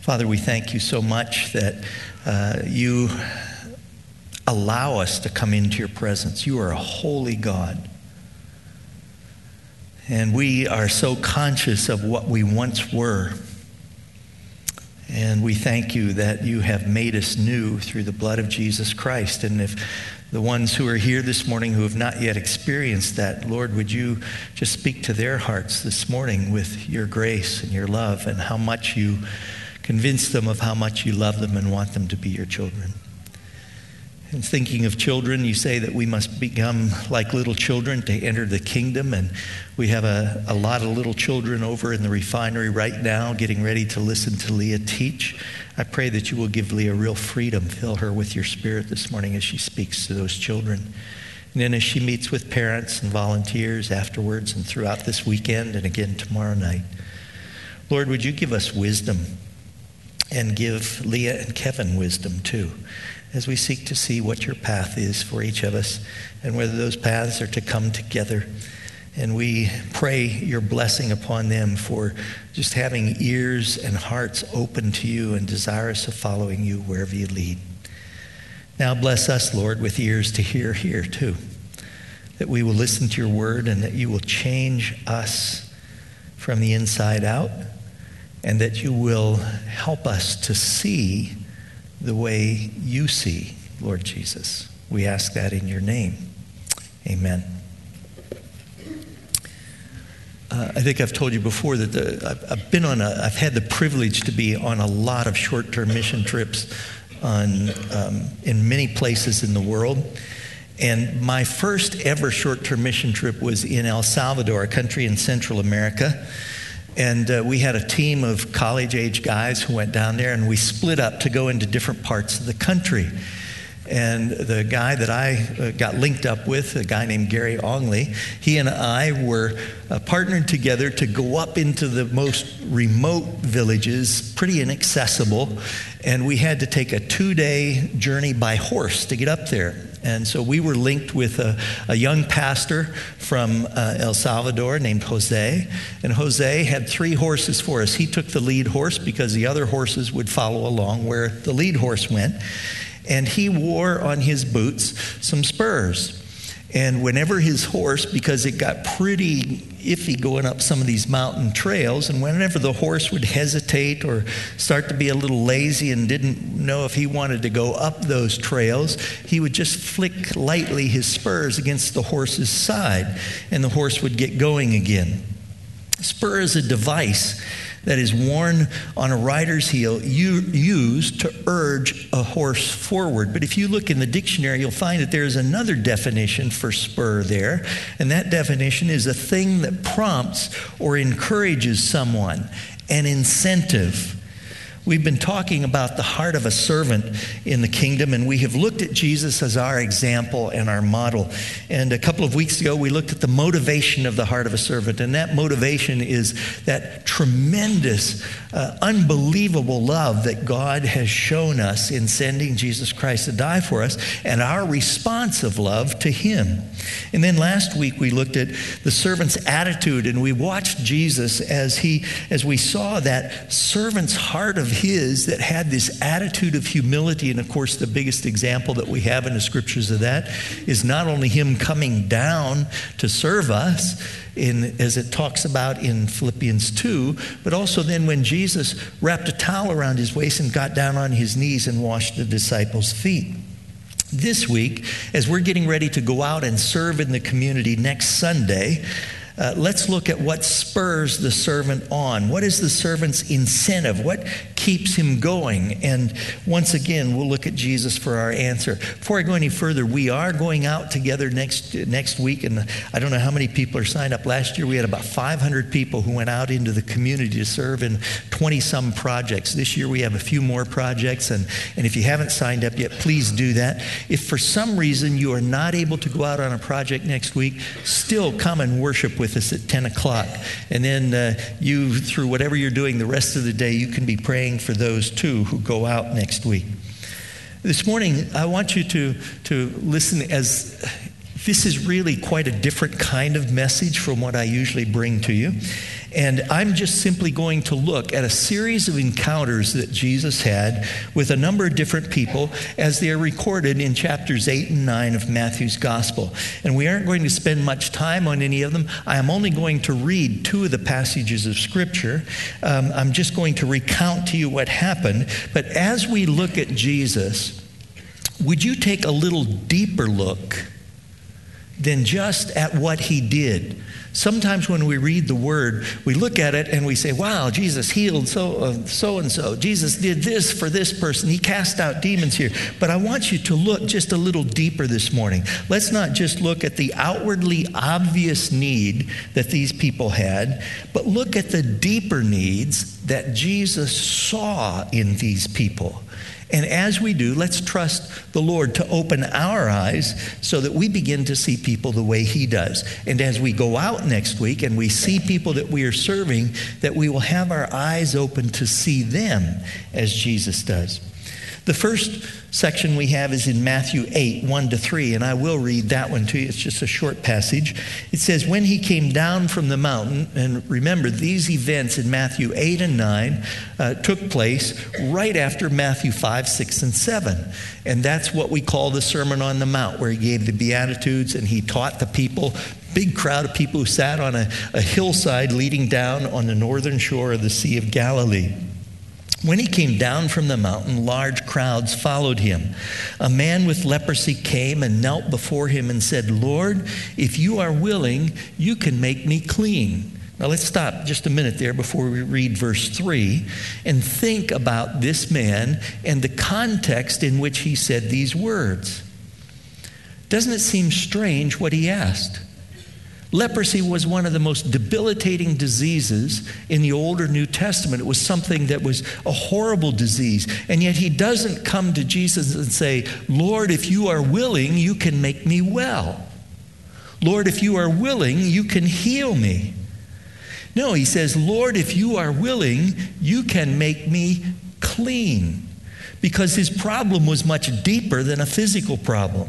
Father, we thank you so much that you allow us to come into your presence. You are a holy God. And we are so conscious of what we once were. And we thank you that you have made us new through the blood of Jesus Christ. And if the ones who are here this morning who have not yet experienced that, Lord, would you just speak to their hearts this morning with your grace and your love and how much you convince them of how much you love them and want them to be your children. And thinking of children, you say that we must become like little children to enter the kingdom. And we have a lot of little children over in the refinery right now getting ready to listen to Leah teach. I pray that you will give Leah real freedom. Fill her with your spirit this morning as she speaks to those children. And then as she meets with parents and volunteers afterwards and throughout this weekend and again tomorrow night, Lord, would you give us wisdom and give Leah and Kevin wisdom too, as we seek to see what your path is for each of us and whether those paths are to come together. And we pray your blessing upon them for just having ears and hearts open to you and desirous of following you wherever you lead. Now bless us, Lord, with ears to hear here too, that we will listen to your word and that you will change us from the inside out and that you will help us to see the way you see, Lord Jesus. We ask that in your name. Amen. I think I've told you before that I've had the privilege to be on a lot of short-term mission trips in many places in the world. And my first ever short-term mission trip was in El Salvador, a country in Central America. And we had a team of college-age guys who went down there, and we split up to go into different parts of the country. And the guy that I got linked up with, a guy named Gary Ongley, he and I were partnered together to go up into the most remote villages, pretty inaccessible, and we had to take a 2-day journey by horse to get up there. And so we were linked with a young pastor from El Salvador named Jose. And Jose had 3 horses for us. He took the lead horse because the other horses would follow along where the lead horse went. And he wore on his boots some spurs. And whenever his horse, because it got pretty iffy going up some of these mountain trails, and whenever the horse would hesitate or start to be a little lazy and didn't know if he wanted to go up those trails, he would just flick lightly his spurs against the horse's side, and the horse would get going again. Spur is a device that is worn on a rider's heel, used to urge a horse forward. But if you look in the dictionary, you'll find that there's another definition for spur there, and that definition is a thing that prompts or encourages someone, an incentive. We've been talking about the heart of a servant in the kingdom, and we have looked at Jesus as our example and our model. And a couple of weeks ago, we looked at the motivation of the heart of a servant, and that motivation is that tremendous, unbelievable love that God has shown us in sending Jesus Christ to die for us, and our response of love to him. And then last week, we looked at the servant's attitude, and we watched Jesus as we saw that servant's heart of his that had this attitude of humility. And of course, the biggest example that we have in the scriptures of that is not only him coming down to serve us, as it talks about in Philippians 2, but also then when Jesus wrapped a towel around his waist and got down on his knees and washed the disciples' feet. This week, as we're getting ready to go out and serve in the community next Sunday, let's look at what spurs the servant on. What is the servant's incentive? What keeps him going? And once again, we'll look at Jesus for our answer. Before I go any further, we are going out together next week, and I don't know how many people are signed up. Last year, we had about 500 people who went out into the community to serve in 20-some projects. This year, we have a few more projects, and if you haven't signed up yet, please do that. If for some reason you are not able to go out on a project next week, still come and worship with us at 10 o'clock. And then you, through whatever you're doing the rest of the day, you can be praying for those too who go out next week. This morning, I want you to listen, as this is really quite a different kind of message from what I usually bring to you. And I'm just simply going to look at a series of encounters that Jesus had with a number of different people as they are recorded in chapters 8 and 9 of Matthew's Gospel. And we aren't going to spend much time on any of them. I am only going to read 2 of the passages of Scripture. I'm just going to recount to you what happened. But as we look at Jesus, would you take a little deeper look than just at what he did? Sometimes when we read the Word, we look at it and we say, wow, Jesus healed so-and-so. Jesus did this for this person. He cast out demons here. But I want you to look just a little deeper this morning. Let's not just look at the outwardly obvious need that these people had, but look at the deeper needs that Jesus saw in these people. And as we do, let's trust the Lord to open our eyes so that we begin to see people the way he does. And as we go out next week and we see people that we are serving, that we will have our eyes open to see them as Jesus does. The first section we have is in Matthew 8, 1-3, and I will read that one to you. It's just a short passage. It says, when he came down from the mountain, and remember, these events in Matthew 8 and 9 took place right after Matthew 5, 6, and 7. And that's what we call the Sermon on the Mount, where he gave the Beatitudes and he taught the people. Big crowd of people who sat on a hillside leading down on the northern shore of the Sea of Galilee. When he came down from the mountain, large crowds followed him. A man with leprosy came and knelt before him and said, Lord, if you are willing, you can make me clean. Now let's stop just a minute there before we read verse 3 and think about this man and the context in which he said these words. Doesn't it seem strange what he asked? Leprosy was one of the most debilitating diseases in the older New Testament. It was something that was a horrible disease. And yet he doesn't come to Jesus and say, Lord, if you are willing, you can make me well. Lord, if you are willing, you can heal me. No, he says, Lord, if you are willing, you can make me clean. Because his problem was much deeper than a physical problem.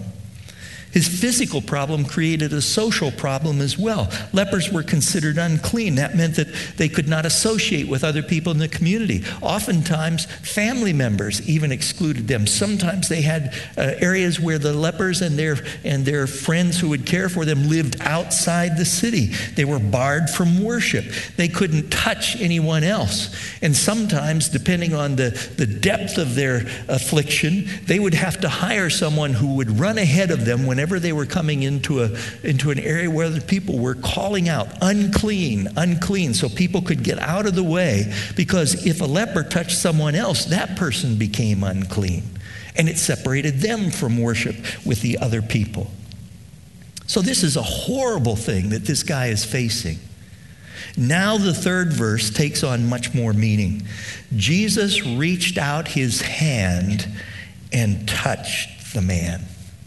His physical problem created a social problem as well. Lepers were considered unclean. That meant that they could not associate with other people in the community. Oftentimes, family members even excluded them. Sometimes they had areas where the lepers and their friends who would care for them lived outside the city. They were barred from worship. They couldn't touch anyone else. And sometimes, depending on the depth of their affliction, they would have to hire someone who would run ahead of them whenever they were coming into an area where the people were calling out, unclean, unclean, so people could get out of the way, because if a leper touched someone else, that person became unclean, and it separated them from worship with the other people. So this is a horrible thing that this guy is facing. Now the third verse takes on much more meaning. Jesus reached out his hand and touched the man.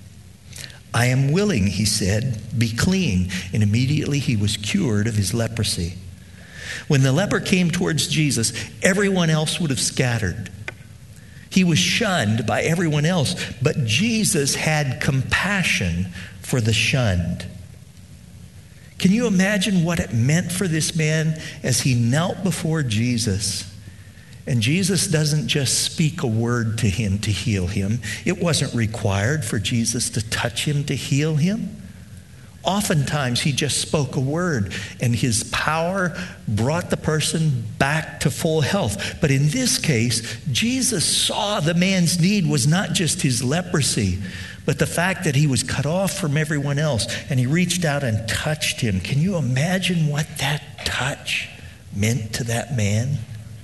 I am willing, he said, be clean. And immediately he was cured of his leprosy. When the leper came towards Jesus, everyone else would have scattered. He was shunned by everyone else, but Jesus had compassion for the shunned. Can you imagine what it meant for this man as he knelt before Jesus? And Jesus doesn't just speak a word to him to heal him. It wasn't required for Jesus to touch him to heal him. Oftentimes, he just spoke a word, and his power brought the person back to full health. But in this case, Jesus saw the man's need was not just his leprosy, but the fact that he was cut off from everyone else, and he reached out and touched him. Can you imagine what that touch meant to that man?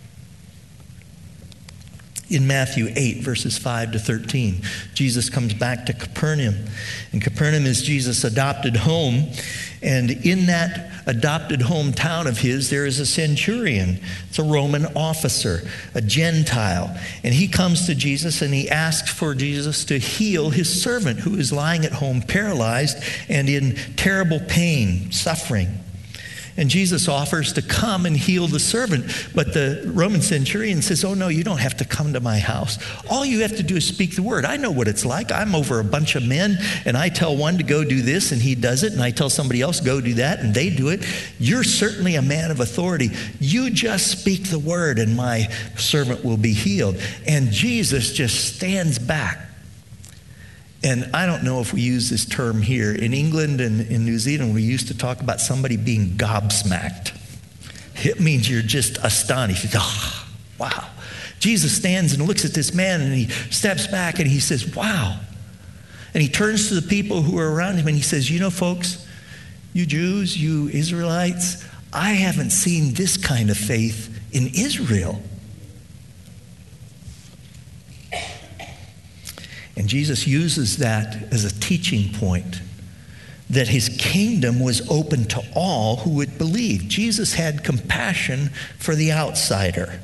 In Matthew 8, verses 5-13, Jesus comes back to Capernaum. And Capernaum is Jesus' adopted home. And in that adopted hometown of his, there is a centurion. It's a Roman officer, a Gentile. And he comes to Jesus and he asks for Jesus to heal his servant who is lying at home paralyzed and in terrible pain, suffering. And Jesus offers to come and heal the servant. But the Roman centurion says, oh, no, you don't have to come to my house. All you have to do is speak the word. I know what it's like. I'm over a bunch of men, and I tell one to go do this, and he does it. And I tell somebody else, go do that, and they do it. You're certainly a man of authority. You just speak the word, and my servant will be healed. And Jesus just stands back. And I don't know if we use this term here. In England and in New Zealand, we used to talk about somebody being gobsmacked. It means you're just astonished. Oh, wow. Jesus stands and looks at this man, and he steps back and he says, wow. And he turns to the people who are around him and he says, you know, folks, you Jews, you Israelites, I haven't seen this kind of faith in Israel. And Jesus uses that as a teaching point, that his kingdom was open to all who would believe. Jesus had compassion for the outsider.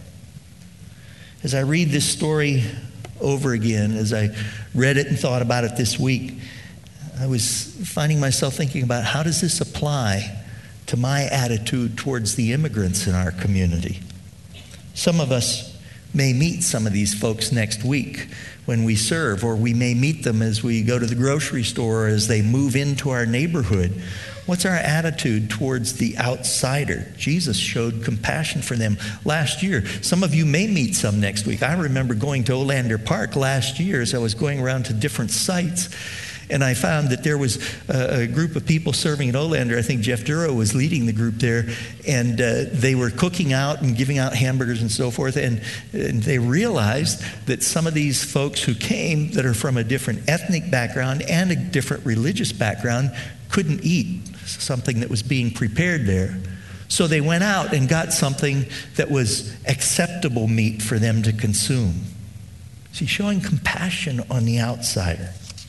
As I read this story over again, as I read it and thought about it this week, I was finding myself thinking about how does this apply to my attitude towards the immigrants in our community? Some of us may meet some of these folks next week when we serve, or we may meet them as we go to the grocery store or as they move into our neighborhood. What's our attitude towards the outsider? Jesus showed compassion for them last year. Some of you may meet some next week. I remember going to Olander Park last year as I was going around to different sites, and I found that there was a group of people serving at Olander. I think Jeff Duro was leading the group there, and they were cooking out and giving out hamburgers and so forth, and they realized that some of these folks who came that are from a different ethnic background and a different religious background couldn't eat something that was being prepared there. So they went out and got something that was acceptable meat for them to consume. See, showing compassion on the outsider.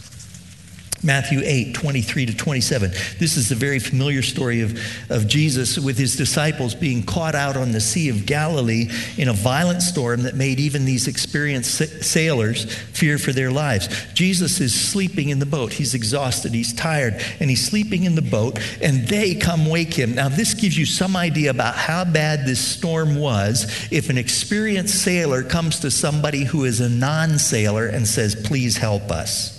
Matthew 8, 23 to 27. This is a very familiar story of Jesus with his disciples being caught out on the Sea of Galilee in a violent storm that made even these experienced sailors fear for their lives. Jesus is sleeping in the boat. He's exhausted. He's tired. And he's sleeping in the boat. And they come wake him. Now, this gives you some idea about how bad this storm was if an experienced sailor comes to somebody who is a non-sailor and says, please help us.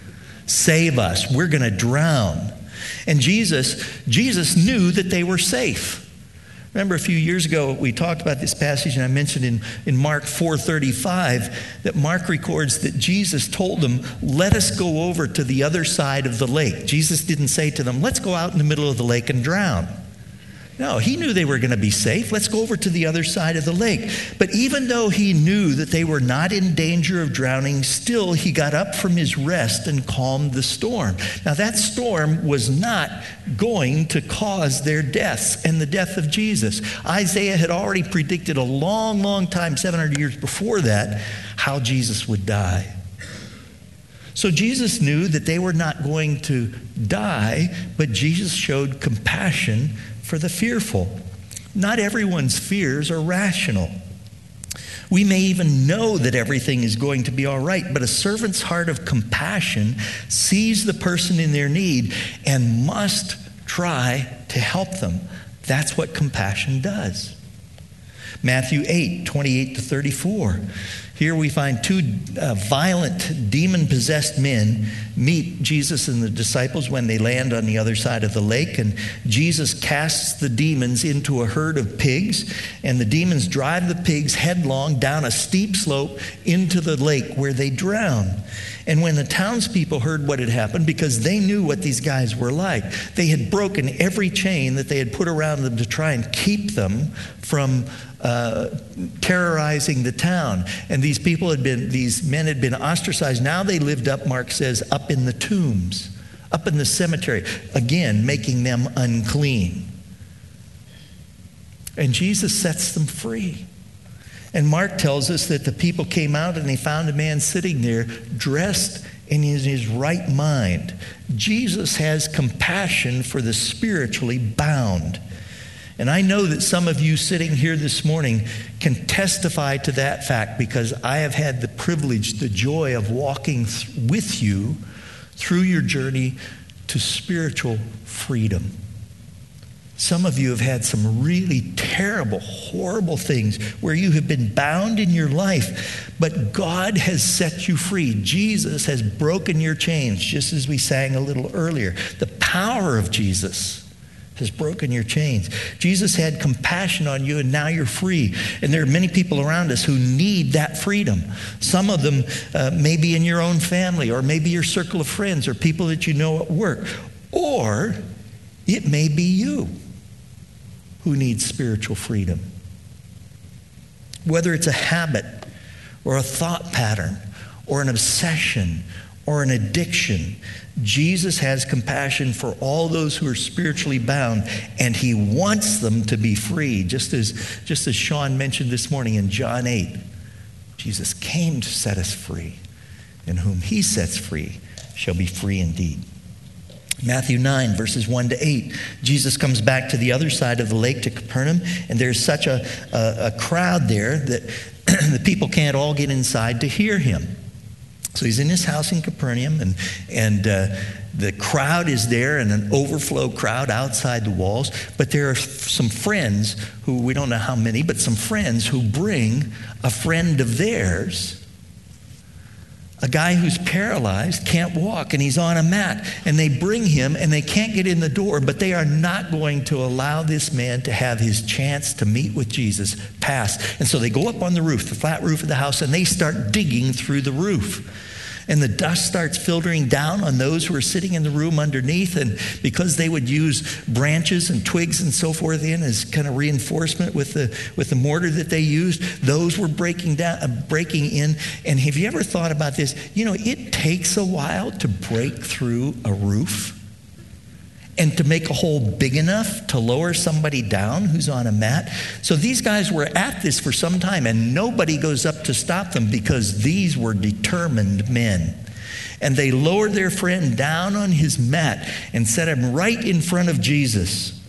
Save us. We're going to drown. And Jesus knew that they were safe. Remember a few years ago we talked about this passage, and I mentioned in Mark 4:35 that Mark records that Jesus told them, let us go over to the other side of the lake. Jesus didn't say to them, let's go out in the middle of the lake and drown. No, he knew they were going to be safe. Let's go over to the other side of the lake. But even though he knew that they were not in danger of drowning, still he got up from his rest and calmed the storm. Now that storm was not going to cause their deaths and the death of Jesus. Isaiah had already predicted a long, long time, 700 years before that, how Jesus would die. So Jesus knew that they were not going to die, but Jesus showed compassion for the fearful. Not everyone's fears are rational. We may even know that everything is going to be all right, but a servant's heart of compassion sees the person in their need and must try to help them. That's what compassion does. Matthew 8, 28 to 34. Here we find two violent, demon-possessed men meet Jesus and the disciples when they land on the other side of the lake. And Jesus casts the demons into a herd of pigs. And the demons drive the pigs headlong down a steep slope into the lake where they drown. And when the townspeople heard what had happened, because they knew what these guys were like, they had broken every chain that they had put around them to try and keep them from terrorizing the town. And these men had been ostracized. Now they lived up, Mark says, up in the tombs, up in the cemetery, again, making them unclean. And Jesus sets them free. And Mark tells us that the people came out and they found a man sitting there dressed in his right mind. Jesus has compassion for the spiritually bound. And I know that some of you sitting here this morning can testify to that fact, because I have had the privilege, the joy of walking with you through your journey to spiritual freedom. Some of you have had some really terrible, horrible things where you have been bound in your life, but God has set you free. Jesus has broken your chains, just as we sang a little earlier. The power of Jesus has broken your chains. Jesus had compassion on you, and now you're free. And there are many people around us who need that freedom. Some of them may be in your own family, or maybe your circle of friends, or people that you know at work. Or it may be you who needs spiritual freedom. Whether it's a habit, or a thought pattern, or an obsession, or an addiction, Jesus has compassion for all those who are spiritually bound, and he wants them to be free. Just as Sean mentioned this morning in John 8, Jesus came to set us free, and whom he sets free shall be free indeed. Matthew 9, verses 1 to 8, Jesus comes back to the other side of the lake to Capernaum, and there's such a crowd there that the people can't all get inside to hear him. So he's in his house in Capernaum, and the crowd is there, and an overflow crowd outside the walls. But there are some friends who, we don't know how many, but some friends who bring a friend of theirs, a guy who's paralyzed, can't walk, and he's on a mat. And they bring him, and they can't get in the door, but they are not going to allow this man to have his chance to meet with Jesus pass. And so they go up on the roof, the flat roof of the house, and they start digging through the roof. And the dust starts filtering down on those who are sitting in the room underneath. And because they would use branches and twigs and so forth in as kind of reinforcement with the mortar that they used, those were breaking in. And have you ever thought about this? You know, it takes a while to break through a roof and to make a hole big enough to lower somebody down who's on a mat. So these guys were at this for some time, and nobody goes up to stop them because these were determined men. And they lowered their friend down on his mat and set him right in front of Jesus.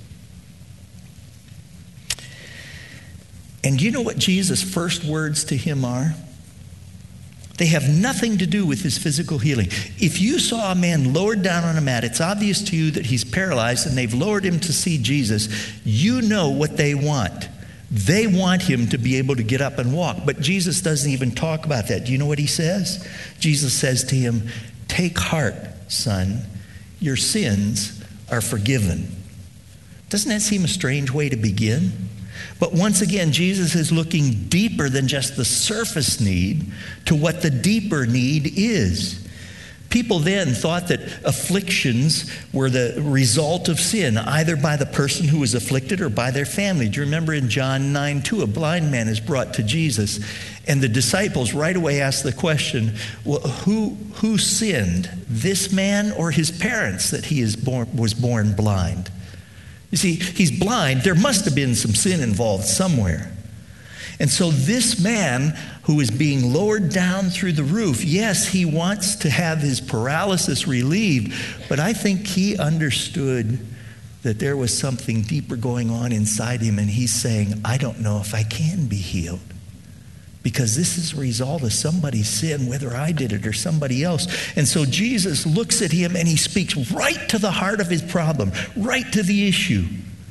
And do you know what Jesus' first words to him are? They have nothing to do with his physical healing. If you saw a man lowered down on a mat, it's obvious to you that he's paralyzed, and they've lowered him to see Jesus. You know what they want. They want him to be able to get up and walk. But Jesus doesn't even talk about that. Do you know what he says? Jesus says to him, "Take heart, son. Your sins are forgiven." Doesn't that seem a strange way to begin? But once again, Jesus is looking deeper than just the surface need to what the deeper need is. People then thought that afflictions were the result of sin, either by the person who was afflicted or by their family. Do you remember in John 9:2, a blind man is brought to Jesus, and the disciples right away ask the question, well, who sinned, this man or his parents, that he was born blind? You see, he's blind. There must have been some sin involved somewhere. And so this man who is being lowered down through the roof, yes, he wants to have his paralysis relieved, but I think he understood that there was something deeper going on inside him, and he's saying, I don't know if I can be healed, because this is a result of somebody's sin, whether I did it or somebody else. And so Jesus looks at him, and he speaks right to the heart of his problem, right to the issue.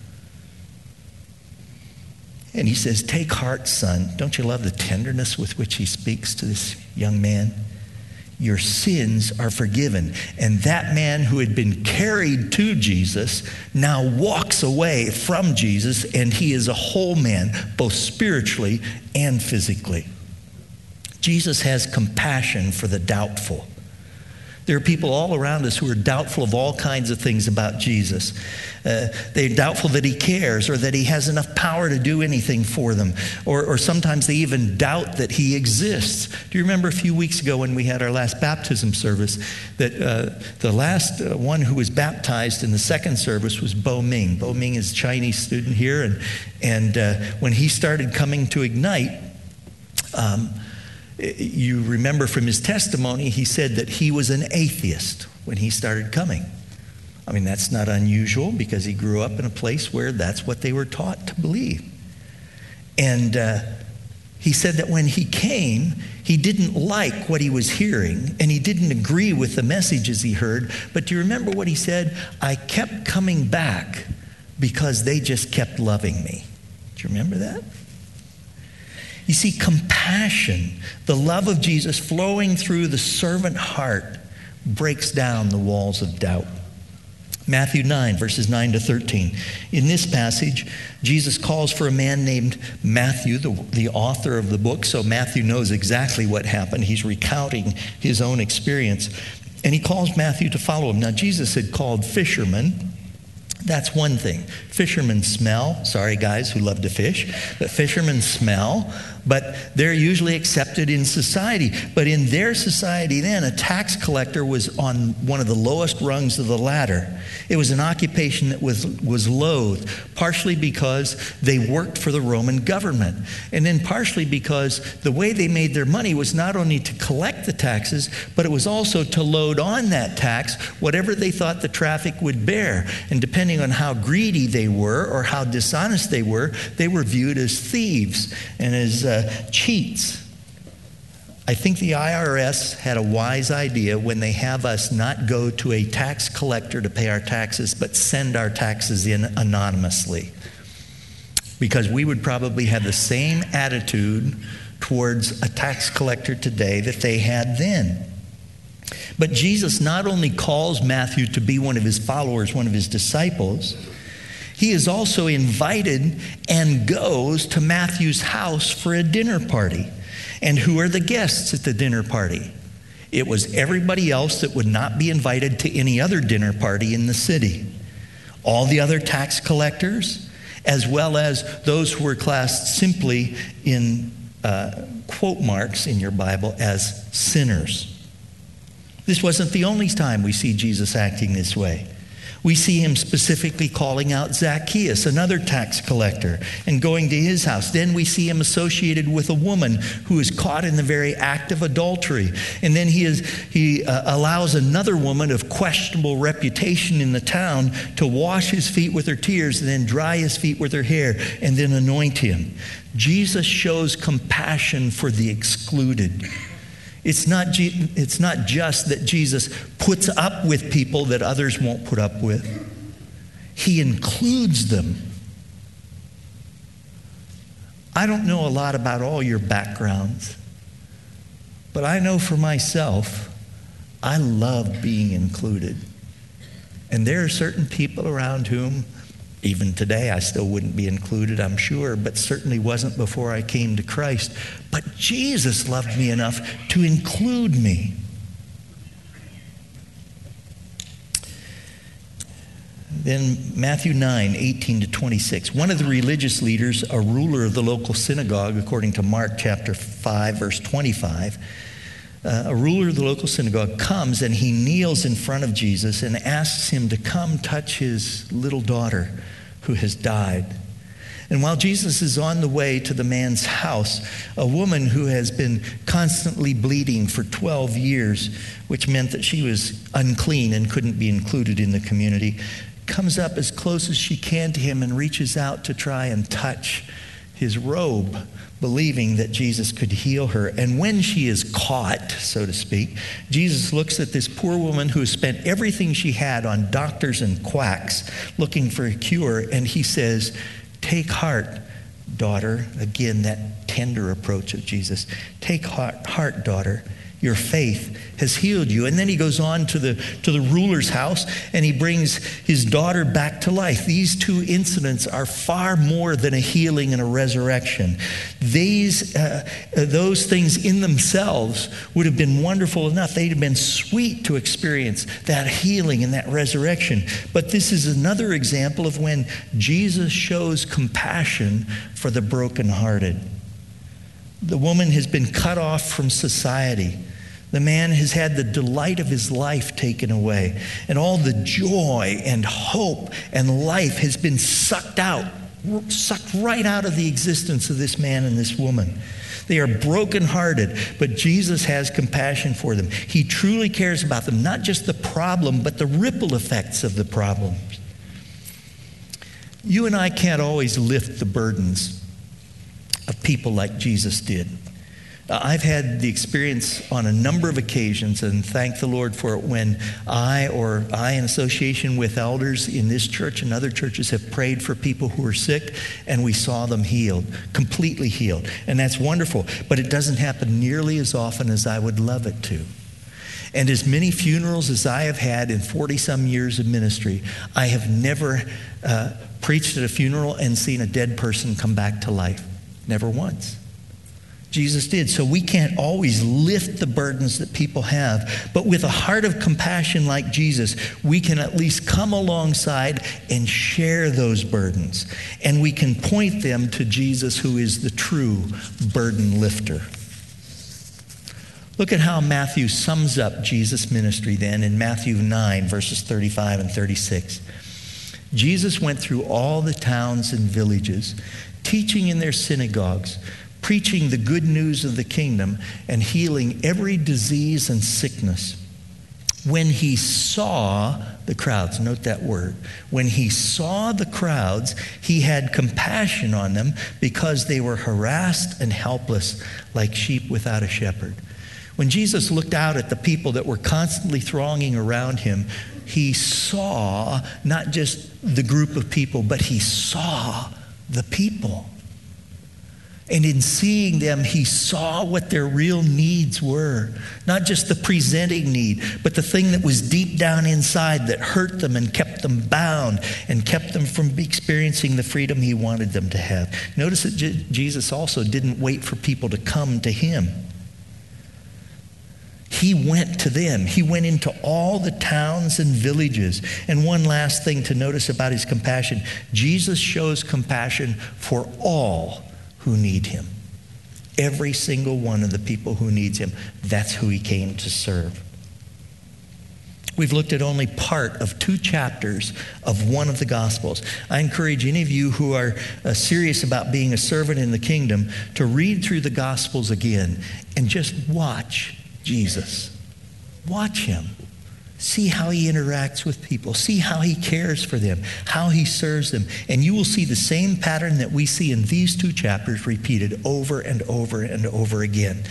And he says, "Take heart, son." Don't you love the tenderness with which he speaks to this young man? Your sins are forgiven. And that man who had been carried to Jesus now walks away from Jesus, and he is a whole man, both spiritually and physically. Jesus has compassion for the doubtful. There are people all around us who are doubtful of all kinds of things about Jesus. They're doubtful that he cares, or that he has enough power to do anything for them. Or sometimes they even doubt that he exists. Do you remember a few weeks ago when we had our last baptism service that the last one who was baptized in the second service was Bo Ming. Bo Ming is a Chinese student here, and when he started coming to Ignite, you remember from his testimony, he said that he was an atheist when he started coming. I mean, that's not unusual because he grew up in a place where that's what they were taught to believe. And he said that when he came, he didn't like what he was hearing, and he didn't agree with the messages he heard. But do you remember what he said? I kept coming back because they just kept loving me. Do you remember that? You see, compassion, the love of Jesus flowing through the servant heart, breaks down the walls of doubt. Matthew 9, verses 9 to 13. In this passage, Jesus calls for a man named Matthew, the author of the book. So Matthew knows exactly what happened. He's recounting his own experience. And he calls Matthew to follow him. Now, Jesus had called fishermen. That's one thing. Fishermen smell. Sorry, guys who love to fish. But fishermen smell. But they're usually accepted in society. But in their society then, a tax collector was on one of the lowest rungs of the ladder. It was an occupation that was loathed, partially because they worked for the Roman government. And then partially because the way they made their money was not only to collect the taxes, but it was also to load on that tax whatever they thought the traffic would bear. And depending on how greedy they were or how dishonest they were viewed as thieves and as cheats. I think the IRS had a wise idea when they have us not go to a tax collector to pay our taxes, but send our taxes in anonymously. Because we would probably have the same attitude towards a tax collector today that they had then. But Jesus not only calls Matthew to be one of his followers, one of his disciples, he is also invited and goes to Matthew's house for a dinner party. And who are the guests at the dinner party? It was everybody else that would not be invited to any other dinner party in the city. All the other tax collectors, as well as those who were classed simply in quote marks in your Bible as sinners. This wasn't the only time we see Jesus acting this way. We see him specifically calling out Zacchaeus, another tax collector, and going to his house. Then we see him associated with a woman who is caught in the very act of adultery. And then he allows another woman of questionable reputation in the town to wash his feet with her tears and then dry his feet with her hair and then anoint him. Jesus shows compassion for the excluded. It's not just that Jesus puts up with people that others won't put up with. He includes them. I don't know a lot about all your backgrounds, but I know for myself, I love being included. And there are certain people around whom, even today, I still wouldn't be included, I'm sure, but certainly wasn't before I came to Christ. But Jesus loved me enough to include me. Then Matthew 9, 18 to 26. One of the religious leaders, a ruler of the local synagogue, according to Mark chapter 5, verse 25, a ruler of the local synagogue comes and he kneels in front of Jesus and asks him to come touch his little daughter who has died. And while Jesus is on the way to the man's house, a woman who has been constantly bleeding for 12 years, which meant that she was unclean and couldn't be included in the community, comes up as close as she can to him and reaches out to try and touch his robe, believing that Jesus could heal her. And when she is caught, so to speak, Jesus looks at this poor woman who has spent everything she had on doctors and quacks looking for a cure, and he says, "Take heart, daughter." Again, that tender approach of Jesus. "Take heart, daughter. Your faith has healed you." And then he goes on to the ruler's house and he brings his daughter back to life. These two incidents are far more than a healing and a resurrection. Those things in themselves would have been wonderful enough. They'd have been sweet to experience that healing and that resurrection. But this is another example of when Jesus shows compassion for the brokenhearted. The woman has been cut off from society. The man has had the delight of his life taken away. And all the joy and hope and life has been sucked right out of the existence of this man and this woman. They are brokenhearted, but Jesus has compassion for them. He truly cares about them, not just the problem, but the ripple effects of the problem. You and I can't always lift the burdens of people like Jesus did. I've had the experience on a number of occasions, and thank the Lord for it, when I in association with elders in this church and other churches have prayed for people who are sick, and we saw them healed, completely healed. And that's wonderful, but it doesn't happen nearly as often as I would love it to. And as many funerals as I have had in 40-some years of ministry, I have never preached at a funeral and seen a dead person come back to life. Never once. Jesus did. So we can't always lift the burdens that people have, but with a heart of compassion like Jesus, we can at least come alongside and share those burdens. And we can point them to Jesus, who is the true burden lifter. Look at how Matthew sums up Jesus' ministry then in Matthew 9, verses 35 and 36. Jesus went through all the towns and villages, teaching in their synagogues, preaching the good news of the kingdom, and healing every disease and sickness. When he saw the crowds, note that word, when he saw the crowds, he had compassion on them because they were harassed and helpless like sheep without a shepherd. When Jesus looked out at the people that were constantly thronging around him, he saw not just the group of people, but he saw the people. And in seeing them, he saw what their real needs were. Not just the presenting need, but the thing that was deep down inside that hurt them and kept them bound and kept them from experiencing the freedom he wanted them to have. Notice that Jesus also didn't wait for people to come to him. He went to them. He went into all the towns and villages. And one last thing to notice about his compassion. Jesus shows compassion for all who need him. Every single one of the people who needs him. That's who he came to serve. We've looked at only part of 2 chapters of one of the Gospels. I encourage any of you who are serious about being a servant in the kingdom to read through the Gospels again and just watch Jesus. Watch him. See how he interacts with people. See how he cares for them, how he serves them. And you will see the same pattern that we see in these 2 chapters repeated over and over and over again.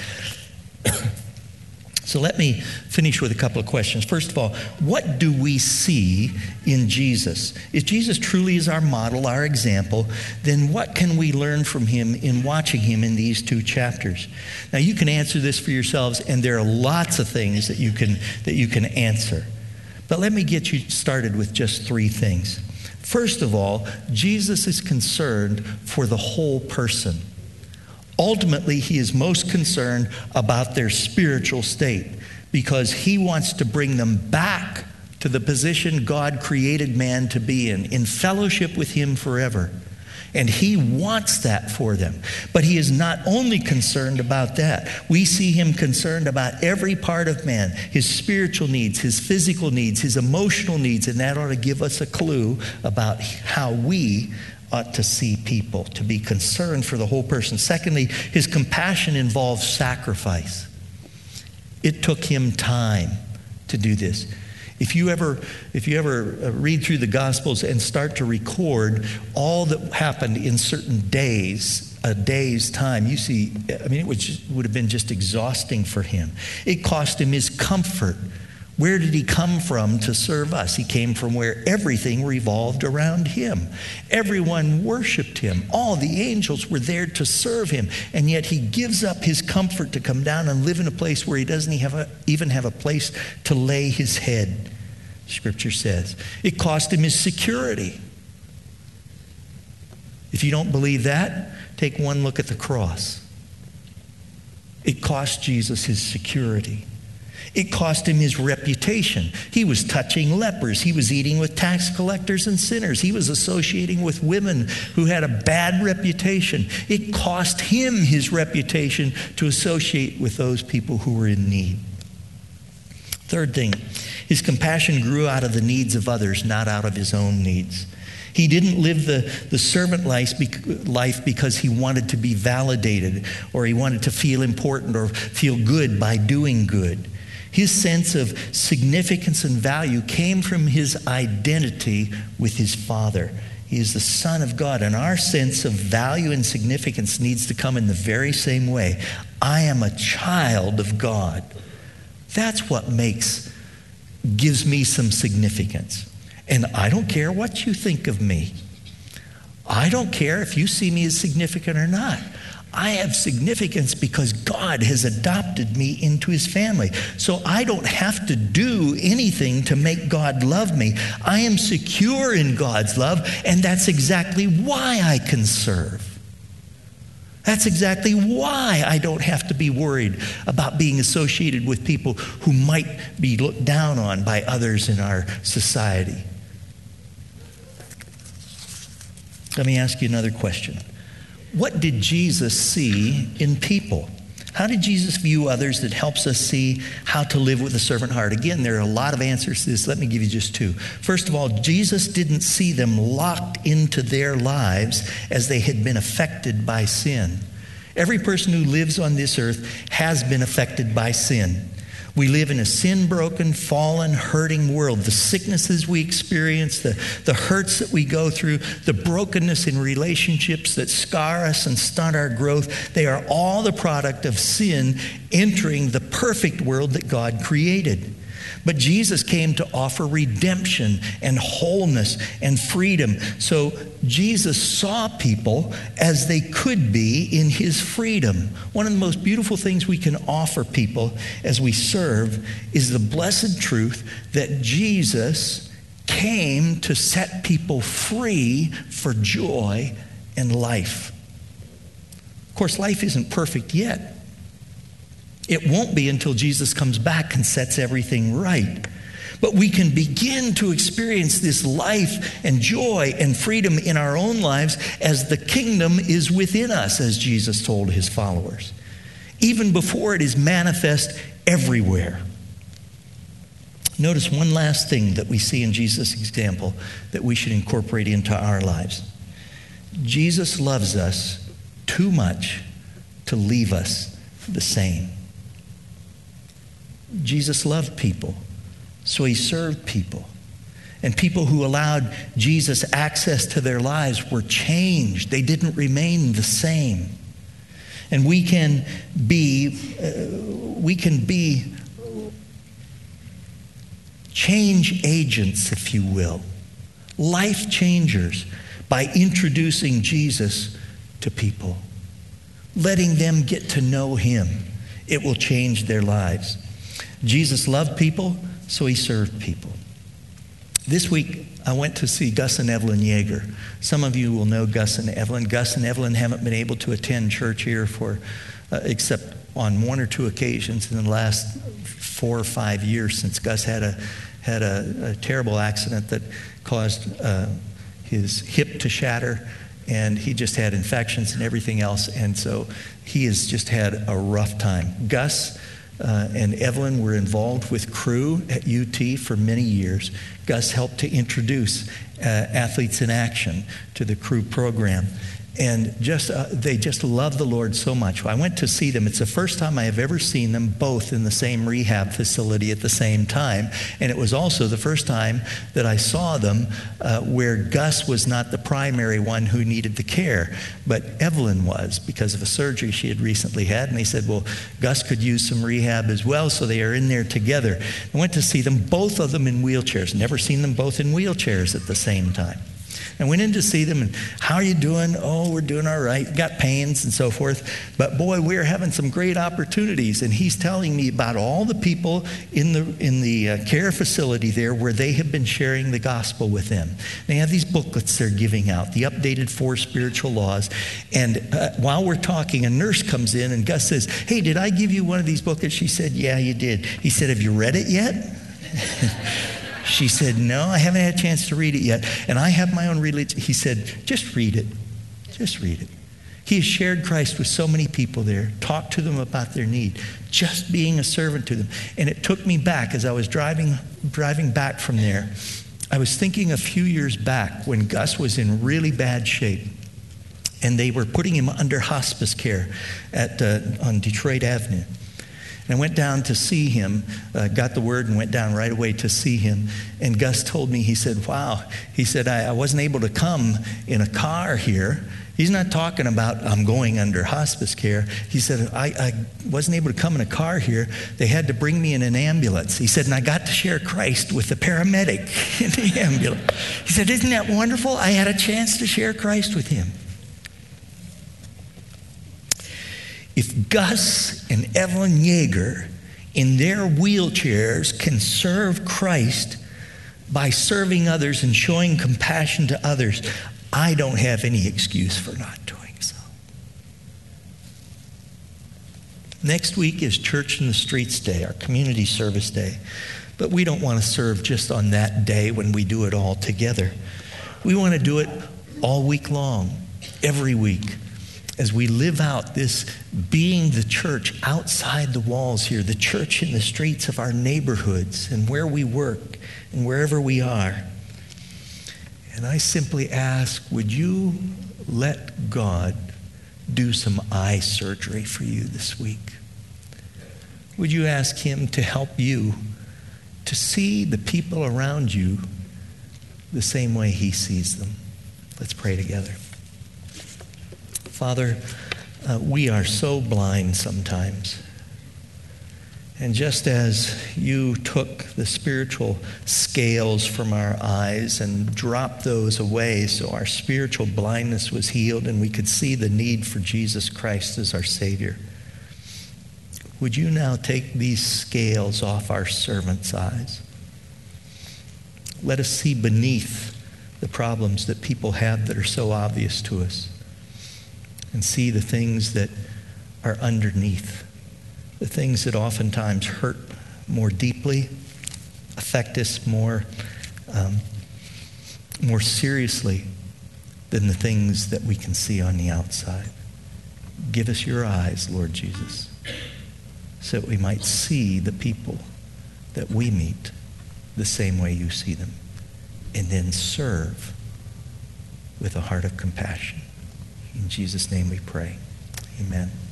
So let me finish with a couple of questions. First of all, what do we see in Jesus? If Jesus truly is our model, our example, then what can we learn from him in watching him in these 2 chapters? Now, you can answer this for yourselves, and there are lots of things that you can answer. But let me get you started with just 3 things. First of all, Jesus is concerned for the whole person. Ultimately, he is most concerned about their spiritual state because he wants to bring them back to the position God created man to be in fellowship with him forever. And he wants that for them. But he is not only concerned about that. We see him concerned about every part of man, his spiritual needs, his physical needs, his emotional needs, and that ought to give us a clue about how we ought to see people, to be concerned for the whole person. Secondly, his compassion involves sacrifice. It took him time to do this. If you ever read through the Gospels and start to record all that happened in certain days, a day's time, you see, it would have been just exhausting for him. It cost him his comfort. Where did he come from to serve us? He came from where everything revolved around him. Everyone worshiped him. All the angels were there to serve him. And yet he gives up his comfort to come down and live in a place where he doesn't even have a place to lay his head, Scripture says. It cost him his security. If you don't believe that, take one look at the cross. It cost Jesus his security. It cost him his reputation. He was touching lepers. He was eating with tax collectors and sinners. He was associating with women who had a bad reputation. It cost him his reputation to associate with those people who were in need. Third thing, his compassion grew out of the needs of others, not out of his own needs. He didn't live the servant life because he wanted to be validated or he wanted to feel important or feel good by doing good. His sense of significance and value came from his identity with his Father He is the Son of God, and our sense of value and significance needs to come in the very same way. I am a child of God. That's what gives me some significance. And I don't care what you think of me. I don't care if you see me as significant or not. I have significance because God has adopted me into his family. So I don't have to do anything to make God love me. I am secure in God's love, and that's exactly why I can serve. That's exactly why I don't have to be worried about being associated with people who might be looked down on by others in our society. Let me ask you another question. What did Jesus see in people? How did Jesus view others that helps us see how to live with a servant heart? Again, there are a lot of answers to this. Let me give you just two. First of all, Jesus didn't see them locked into their lives as they had been affected by sin. Every person who lives on this earth has been affected by sin. We live in a sin-broken, fallen, hurting world. The sicknesses we experience, the hurts that we go through, the brokenness in relationships that scar us and stunt our growth, they are all the product of sin entering the perfect world that God created. But Jesus came to offer redemption and wholeness and freedom. So Jesus saw people as they could be in his freedom. One of the most beautiful things we can offer people as we serve is the blessed truth that Jesus came to set people free for joy and life. Of course, life isn't perfect yet. It won't be until Jesus comes back and sets everything right. But we can begin to experience this life and joy and freedom in our own lives as the kingdom is within us, as Jesus told his followers, even before it is manifest everywhere. Notice one last thing that we see in Jesus' example that we should incorporate into our lives. Jesus loves us too much to leave us the same. Jesus loved people, so he served people. And people who allowed Jesus access to their lives were changed. They didn't remain the same. And we can be change agents, if you will, life changers, by introducing Jesus to people, letting them get to know him. It will change their lives. Jesus loved people, so he served people. This week, I went to see Gus and Evelyn Yeager. Some of you will know Gus and Evelyn. Gus and Evelyn haven't been able to attend church here except on one or two occasions in the last 4 or 5 years, since Gus had a terrible accident that caused his hip to shatter, and he just had infections and everything else, and so he has just had a rough time. Gus and Evelyn were involved with Cru at UT for many years. Gus helped to introduce Athletes in Action to the Cru program. And they just love the Lord so much. I went to see them. It's the first time I have ever seen them both in the same rehab facility at the same time. And it was also the first time that I saw them where Gus was not the primary one who needed the care, but Evelyn was, because of a surgery she had recently had. And they said, well, Gus could use some rehab as well, so they are in there together. I went to see them, both of them in wheelchairs. Never seen them both in wheelchairs at the same time. I went in to see them, and how are you doing? Oh, we're doing all right. Got pains and so forth. But boy, we're having some great opportunities. And he's telling me about all the people in the care facility there where they have been sharing the gospel with them. They have these booklets they're giving out, the updated 4 spiritual laws. And while we're talking, a nurse comes in, and Gus says, hey, did I give you one of these booklets? She said, yeah, you did. He said, have you read it yet? She said, no, I haven't had a chance to read it yet. And I have my own religion. He said, just read it. Just read it. He has shared Christ with so many people there, talked to them about their need, just being a servant to them. And it took me back as I was driving back from there. I was thinking a few years back when Gus was in really bad shape, and they were putting him under hospice care on Detroit Avenue. And I went down to see him, got the word and went down right away to see him. And Gus told me, he said, wow, he said, I wasn't able to come in a car here. He's not talking about I'm going under hospice care. He said, I wasn't able to come in a car here. They had to bring me in an ambulance. He said, and I got to share Christ with the paramedic in the ambulance. He said, isn't that wonderful? I had a chance to share Christ with him. If Gus and Evelyn Yeager in their wheelchairs can serve Christ by serving others and showing compassion to others, I don't have any excuse for not doing so. Next week is Church in the Streets Day, our community service day. But we don't want to serve just on that day when we do it all together. We want to do it all week long, every week, as we live out this being the church outside the walls here, the church in the streets of our neighborhoods and where we work and wherever we are. And I simply ask, would you let God do some eye surgery for you this week? Would you ask him to help you to see the people around you the same way he sees them? Let's pray together. Father, we are so blind sometimes. And just as you took the spiritual scales from our eyes and dropped those away so our spiritual blindness was healed and we could see the need for Jesus Christ as our Savior, would you now take these scales off our servants' eyes? Let us see beneath the problems that people have that are so obvious to us and see the things that are underneath. The things that oftentimes hurt more deeply, affect us more seriously than the things that we can see on the outside. Give us your eyes, Lord Jesus, so that we might see the people that we meet the same way you see them, and then serve with a heart of compassion. In Jesus' name we pray. Amen.